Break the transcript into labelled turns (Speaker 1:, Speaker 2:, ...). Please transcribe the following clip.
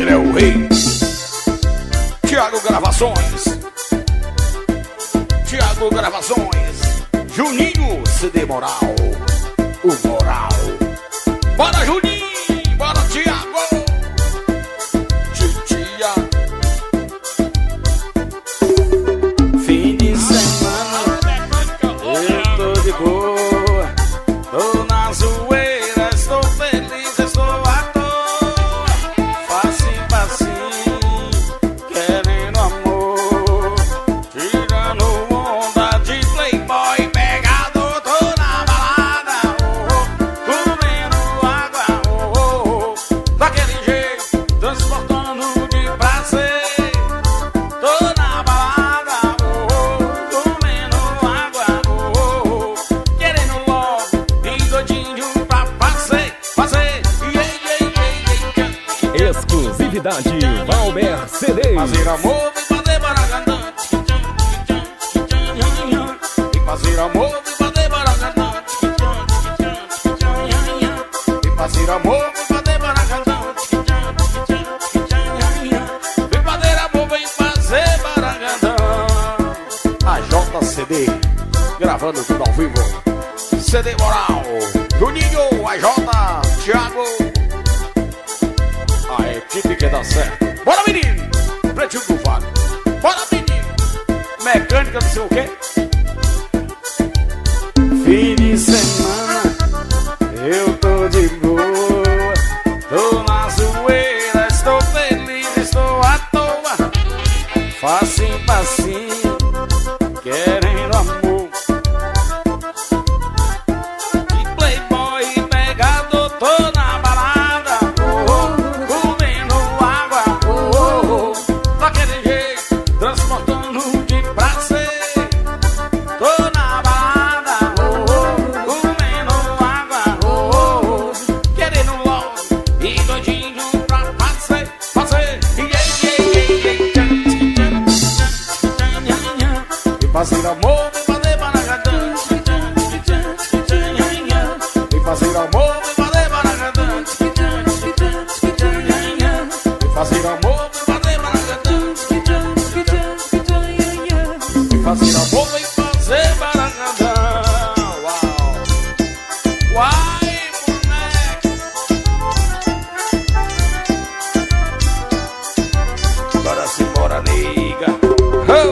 Speaker 1: Ele é o rei. Thiago Gravações. Thiago Gravações. Juninho CD Moral. O Moral. Bora, Juninho. Bora, Thiago. Titia. Fim de semana. Eu tô de boa. Tô na zoeira. Estou feliz. Estou à toa. Facinho, facinho. Querendo amor. Tirando onda de playboy. Pegador. Tô na balada. Comendo água. Daquele jeito. Transportando de prazer. Tô na balada. Comendo água. Querendo logo. E doidinho pra fazer.
Speaker 2: Exclusividade Valber CD.
Speaker 1: Fazer amor e fazer baracandã. E fazer amor e fazer baracandã. E fazer amor e fazer baracandã. Vem fazer amor, vem fazer baracandã. A JCD gravando tudo ao vivo. CD Moral, Juninho, a J, Thiago. A equipe que dá certo. Bora, menino! Pretinho do Vale. Bora, menino! Mecânica, não sei o quê.